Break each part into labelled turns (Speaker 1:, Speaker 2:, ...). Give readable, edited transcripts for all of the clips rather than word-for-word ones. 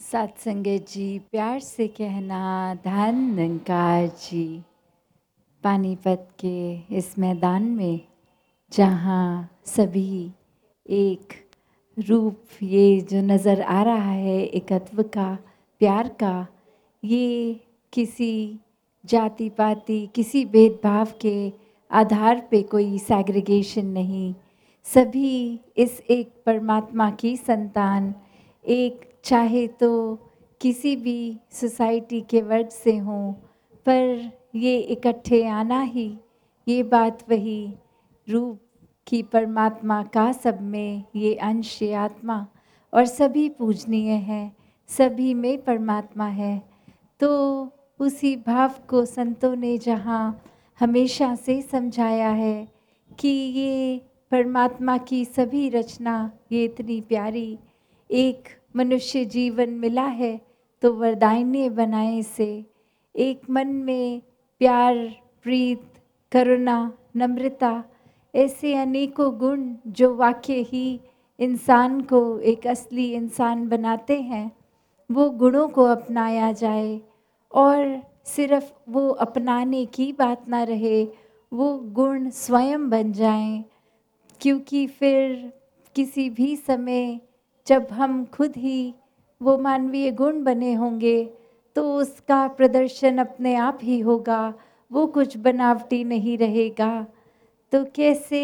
Speaker 1: सत्संगत जी, प्यार से कहना धन निरंकार जी। पानीपत के इस मैदान में जहाँ सभी एक रूप ये जो नज़र आ रहा है एकत्व का, प्यार का, ये किसी जाति पाति किसी भेदभाव के आधार पे कोई सैग्रीगेशन नहीं। सभी इस एक परमात्मा की संतान, एक चाहे तो किसी भी सोसाइटी के वर्ग से हों, पर ये इकट्ठे आना ही, ये बात वही रूप की परमात्मा का सब में ये अंश ये आत्मा और सभी पूजनीय है, सभी में परमात्मा है। तो उसी भाव को संतों ने जहाँ हमेशा से समझाया है कि ये परमात्मा की सभी रचना ये इतनी प्यारी, एक मनुष्य जीवन मिला है तो वरदायिनी बनाए इसे। एक मन में प्यार, प्रीत, करुणा, नम्रता, ऐसे अनेकों गुण जो वाकई ही इंसान को एक असली इंसान बनाते हैं, वो गुणों को अपनाया जाए और सिर्फ वो अपनाने की बात ना रहे, वो गुण स्वयं बन जाएं। क्योंकि फिर किसी भी समय जब हम खुद ही वो मानवीय गुण बने होंगे तो उसका प्रदर्शन अपने आप ही होगा, वो कुछ बनावटी नहीं रहेगा। तो कैसे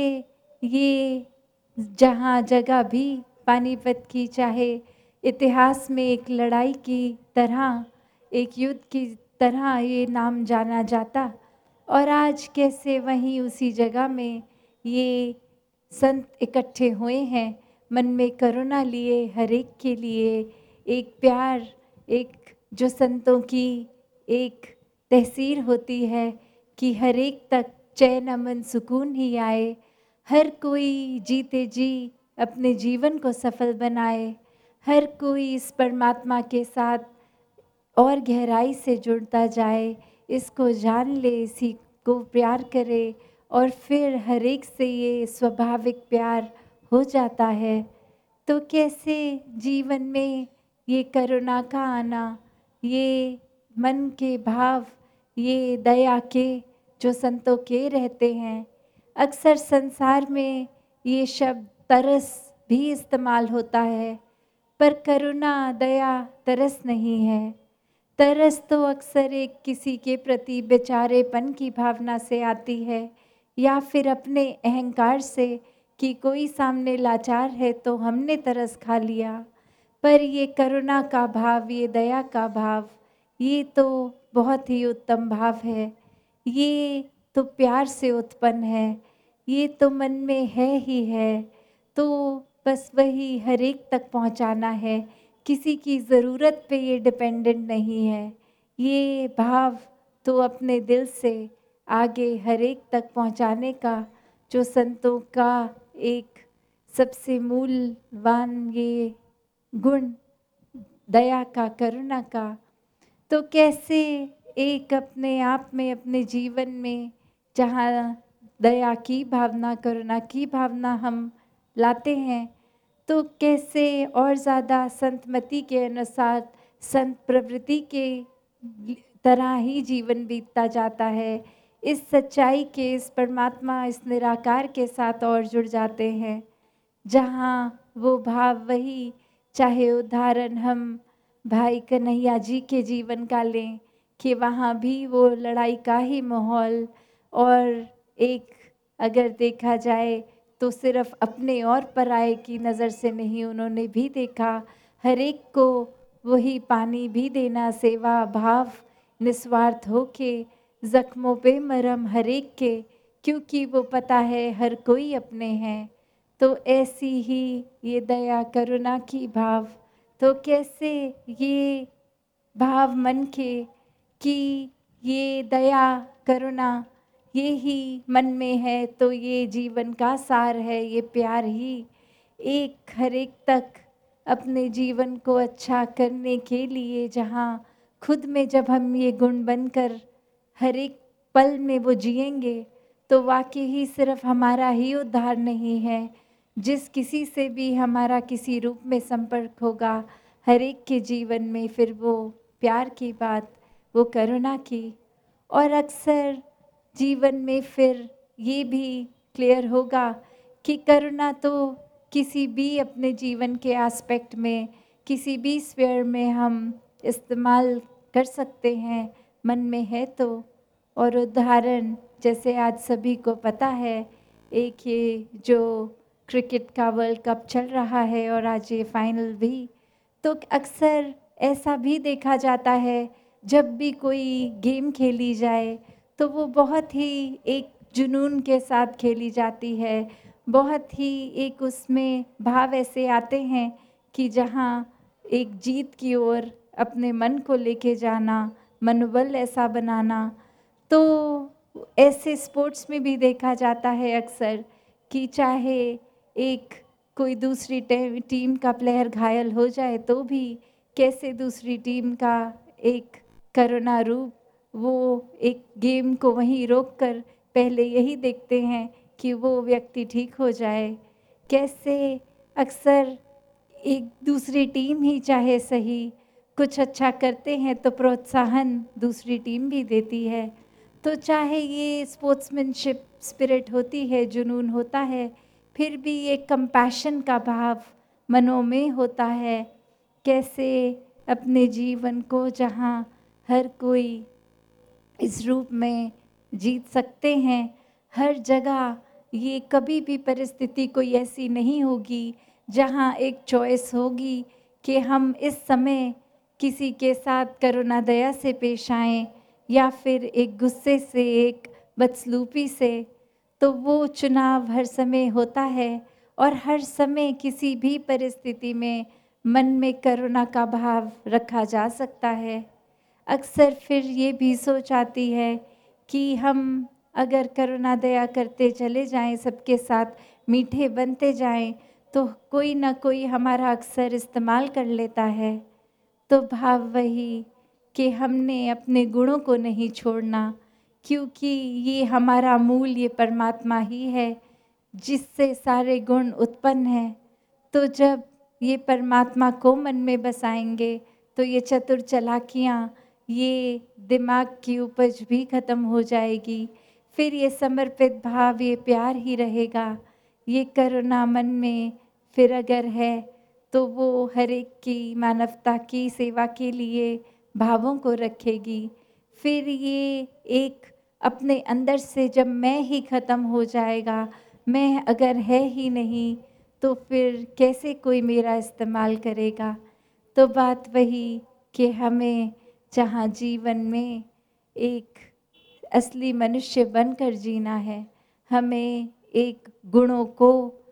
Speaker 1: ये जहाँ जगह भी पानीपत की चाहे इतिहास में एक लड़ाई की तरह, एक युद्ध की तरह ये नाम जाना जाता, और आज कैसे वहीं उसी जगह में ये संत इकट्ठे हुए हैं, मन में करुणा लिए हर एक के लिए, एक प्यार, एक जो संतों की एक तहसीर होती है कि हर एक तक चैन अमन सुकून ही आए, हर कोई जीते जी अपने जीवन को सफल बनाए, हर कोई इस परमात्मा के साथ और गहराई से जुड़ता जाए, इसको जान ले, इसी को प्यार करे और फिर हर एक से ये स्वाभाविक प्यार हो जाता है। तो कैसे जीवन में ये करुणा का आना, ये मन के भाव, ये दया के जो संतों के रहते हैं। अक्सर संसार में ये शब्द तरस भी इस्तेमाल होता है, पर करुणा, दया तरस नहीं है। तरस तो अक्सर एक किसी के प्रति बेचारेपन की भावना से आती है, या फिर अपने अहंकार से कि कोई सामने लाचार है तो हमने तरस खा लिया। पर ये करुणा का भाव, ये दया का भाव, ये तो बहुत ही उत्तम भाव है। ये तो प्यार से उत्पन्न है, ये तो मन में है ही है। तो बस वही हर एक तक पहुंचाना है, किसी की ज़रूरत पे ये डिपेंडेंट नहीं है। ये भाव तो अपने दिल से आगे हर एक तक पहुंचाने का जो संतों का एक सबसे मूलवान ये गुण, दया का, करुणा का। तो कैसे एक अपने आप में, अपने जीवन में जहाँ दया की भावना, करुणा की भावना हम लाते हैं, तो कैसे और ज़्यादा संतमति के अनुसार संत प्रवृत्ति के तरह ही जीवन बीतता जाता है। इस सच्चाई के, इस परमात्मा, इस निराकार के साथ और जुड़ जाते हैं, जहाँ वो भाव वही, चाहे उदाहरण हम भाई कन्हैया जी के जीवन का लें कि वहाँ भी वो लड़ाई का ही माहौल, और एक अगर देखा जाए तो सिर्फ अपने और पराये की नज़र से नहीं, उन्होंने भी देखा हर एक को वही पानी भी देना, सेवा भाव निस्वार्थ होके, जख्मों पे मरहम हर एक के, क्योंकि वो पता है हर कोई अपने हैं। तो ऐसी ही ये दया करुणा की भाव, तो कैसे ये भाव मन के कि ये दया करुणा ये ही मन में है तो ये जीवन का सार है, ये प्यार ही एक हर एक तक अपने जीवन को अच्छा करने के लिए, जहाँ खुद में जब हम ये गुण बनकर हर एक पल में वो जिएंगे, तो वाकई ही सिर्फ हमारा ही उद्धार नहीं है, जिस किसी से भी हमारा किसी रूप में संपर्क होगा, हर एक के जीवन में फिर वो प्यार की बात, वो करुणा की। और अक्सर जीवन में फिर ये भी क्लियर होगा कि करुणा तो किसी भी अपने जीवन के एस्पेक्ट में, किसी भी स्फीयर में हम इस्तेमाल कर सकते हैं, मन में है तो। और उदाहरण जैसे आज सभी को पता है, एक ये जो क्रिकेट का वर्ल्ड कप चल रहा है और आज ये फाइनल भी, तो अक्सर ऐसा भी देखा जाता है जब भी कोई गेम खेली जाए तो वो बहुत ही एक जुनून के साथ खेली जाती है। बहुत ही एक उसमें भाव ऐसे आते हैं कि जहाँ एक जीत की ओर अपने मन को लेके जाना, मनोबल ऐसा बनाना। तो ऐसे स्पोर्ट्स में भी देखा जाता है अक्सर कि चाहे एक कोई दूसरी टीम का प्लेयर घायल हो जाए तो भी कैसे दूसरी टीम का एक करुणा रूप वो एक गेम को वहीं रोककर पहले यही देखते हैं कि वो व्यक्ति ठीक हो जाए। कैसे अक्सर एक दूसरी टीम ही चाहे सही कुछ अच्छा करते हैं तो प्रोत्साहन दूसरी टीम भी देती है। तो चाहे ये स्पोर्ट्समैनशिप स्पिरिट होती है, जुनून होता है, फिर भी एक कंपैशन का भाव मनों में होता है। कैसे अपने जीवन को जहाँ हर कोई इस रूप में जीत सकते हैं, हर जगह ये कभी भी परिस्थिति कोई ऐसी नहीं होगी जहाँ एक चॉइस होगी कि हम इस समय किसी के साथ करुणा दया से पेश आएँ या फिर एक गुस्से से, एक बदसलूकी से। तो वो चुनाव हर समय होता है और हर समय किसी भी परिस्थिति में मन में करुणा का भाव रखा जा सकता है। अक्सर फिर ये भी सोच आती है कि हम अगर करुणा दया करते चले जाएं, सबके साथ मीठे बनते जाएं, तो कोई ना कोई हमारा अक्सर इस्तेमाल कर लेता है। तो भाव वही कि हमने अपने गुणों को नहीं छोड़ना, क्योंकि ये हमारा मूल ये परमात्मा ही है जिससे सारे गुण उत्पन्न हैं। तो जब ये परमात्मा को मन में बसाएंगे तो ये चतुर चालाकियाँ, ये दिमाग की उपज भी खत्म हो जाएगी। फिर ये समर्पित भाव, ये प्यार ही रहेगा। ये करुणा मन में फिर अगर है तो वो हर एक की मानवता की सेवा के लिए भावों को रखेगी। फिर ये एक अपने अंदर से जब मैं ही खत्म हो जाएगा, मैं अगर है ही नहीं तो फिर कैसे कोई मेरा इस्तेमाल करेगा। तो बात वही कि हमें जहाँ जीवन में एक असली मनुष्य बनकर जीना है, हमें एक गुणों को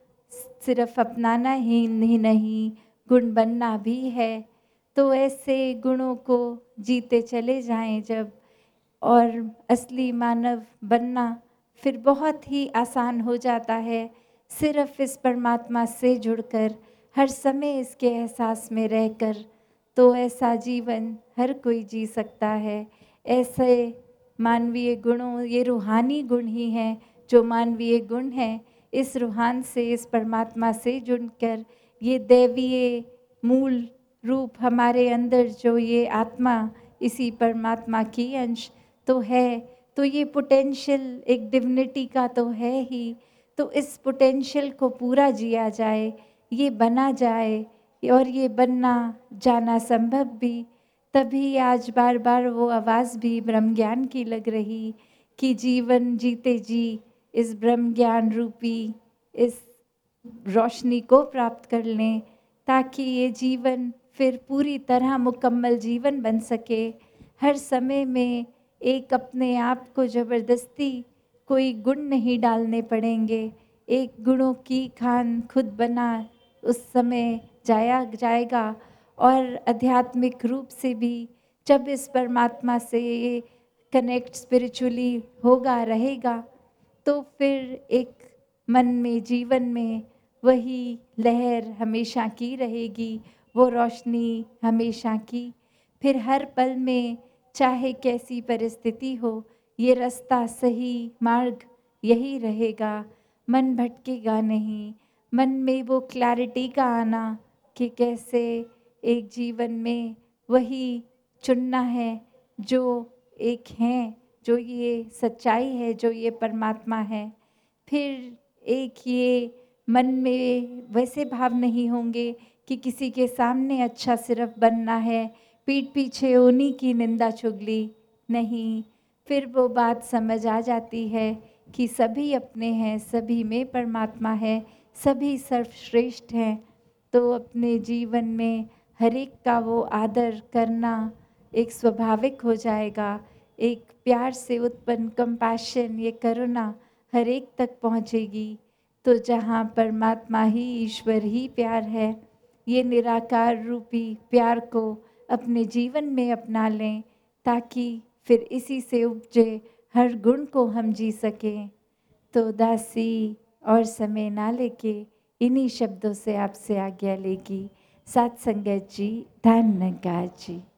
Speaker 1: सिर्फ अपनाना ही नहीं, गुण बनना भी है। तो ऐसे गुणों को जीते चले जाएं जब, और असली मानव बनना फिर बहुत ही आसान हो जाता है सिर्फ इस परमात्मा से जुड़कर, हर समय इसके एहसास में रहकर। तो ऐसा जीवन हर कोई जी सकता है। ऐसे मानवीय गुणों, ये रूहानी गुण ही हैं जो मानवीय गुण हैं। इस रूहान से, इस परमात्मा से जुड़कर ये दैवीय मूल रूप हमारे अंदर जो ये आत्मा, इसी परमात्मा की अंश तो है, तो ये पोटेंशियल एक डिविनिटी का तो है ही। तो इस पोटेंशियल को पूरा जिया जाए, ये बना जाए और ये बनना जाना संभव भी। तभी आज बार बार वो आवाज़ भी ब्रह्म ज्ञान की लग रही कि जीवन जीते जी इस ब्रह्म ज्ञान रूपी इस रोशनी को प्राप्त कर लें, ताकि ये जीवन फिर पूरी तरह मुकम्मल जीवन बन सके। हर समय में एक अपने आप को ज़बरदस्ती कोई गुण नहीं डालने पड़ेंगे। एक गुणों की खान खुद बना उस समय जाएगा। और आध्यात्मिक रूप से भी जब इस परमात्मा से ये कनेक्ट स्पिरिचुअली होगा, रहेगा, तो फिर एक मन में, जीवन में वही लहर हमेशा की रहेगी, वो रोशनी हमेशा की। फिर हर पल में चाहे कैसी परिस्थिति हो, ये रास्ता, सही मार्ग यही रहेगा। मन भटकेगा नहीं। मन में वो क्लैरिटी का आना कि कैसे एक जीवन में वही चुनना है जो एक हैं, जो ये सच्चाई है, जो ये परमात्मा है। फिर एक ये मन में वैसे भाव नहीं होंगे कि किसी के सामने अच्छा सिर्फ बनना है, पीठ पीछे उन्हीं की निंदा चुगली नहीं। फिर वो बात समझ आ जाती है कि सभी अपने हैं, सभी में परमात्मा है, सभी सर्वश्रेष्ठ हैं। तो अपने जीवन में हर एक का वो आदर करना एक स्वाभाविक हो जाएगा। एक प्यार से उत्पन्न कंपैशन, ये करुणा हर एक तक पहुँचेगी। तो जहाँ परमात्मा ही, ईश्वर ही प्यार है, ये निराकार रूपी प्यार को अपने जीवन में अपना लें, ताकि फिर इसी से उपजे हर गुण को हम जी सकें। तो दासी और समय ना लेके इन्हीं शब्दों से आपसे आज्ञा लेगी। साथ संगत जी, धन्यवाद जी।